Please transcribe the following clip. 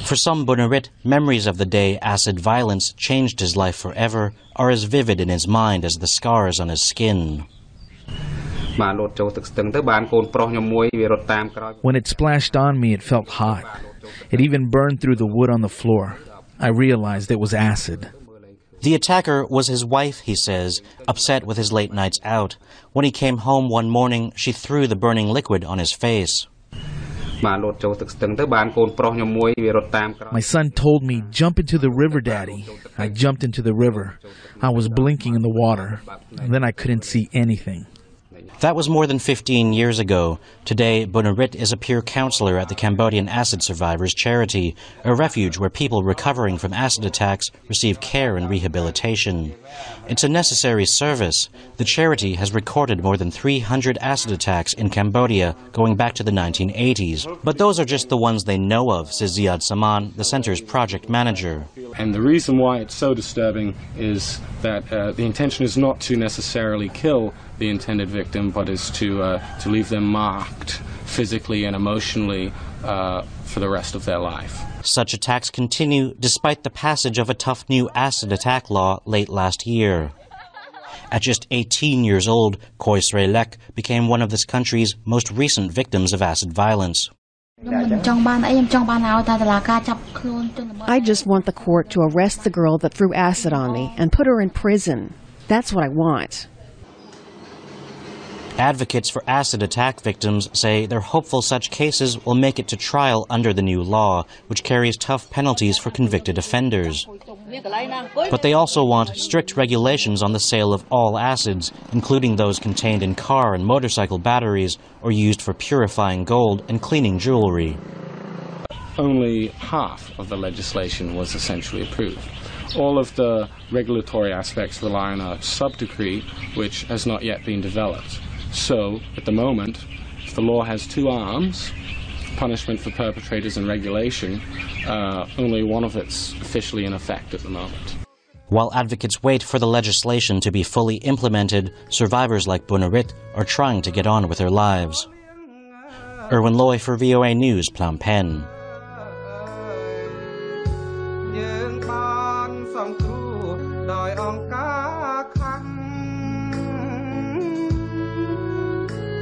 For some Bunarit, memories of the day acid violence changed his life forever are as vivid in his mind as the scars on his skin. When it splashed on me, it felt hot. It even burned through the wood on the floor. I realized it was acid. The attacker was his wife, he says, upset with his late nights out. When he came home one morning, she threw the burning liquid on his face. My son told me, "Jump into the river, Daddy." I jumped into the river. I was blinking in the water, and then I couldn't see anything. That was more than 15 years ago. Today, Bunarit is a peer counselor at the Cambodian Acid Survivors Charity, a refuge where people recovering from acid attacks receive care and rehabilitation. It's a necessary service. The charity has recorded more than 300 acid attacks in Cambodia going back to the 1980s. But those are just the ones they know of, says Ziad Saman, the center's project manager. And the reason why it's so disturbing is that the intention is not to necessarily kill the intended victim, but is to leave them marked physically and emotionally for the rest of their life. Such attacks continue despite the passage of a tough new acid attack law late last year. At just 18 years old, Khoi Srey Lek became one of this country's most recent victims of acid violence. I just want the court to arrest the girl that threw acid on me and put her in prison. That's what I want. Advocates for acid attack victims say they're hopeful such cases will make it to trial under the new law, which carries tough penalties for convicted offenders. But they also want strict regulations on the sale of all acids, including those contained in car and motorcycle batteries or used for purifying gold and cleaning jewelry. Only half of the legislation was essentially approved. All of the regulatory aspects rely on a sub-decree which has not yet been developed. So, at the moment, if the law has two arms, punishment for perpetrators and regulation, only one of it's officially in effect at the moment. While advocates wait for the legislation to be fully implemented, survivors like Bunarit are trying to get on with their lives. Erwin Loy for VOA News, Phnom Penh. យើងបានសង្គ្រោះដោយអង្គការ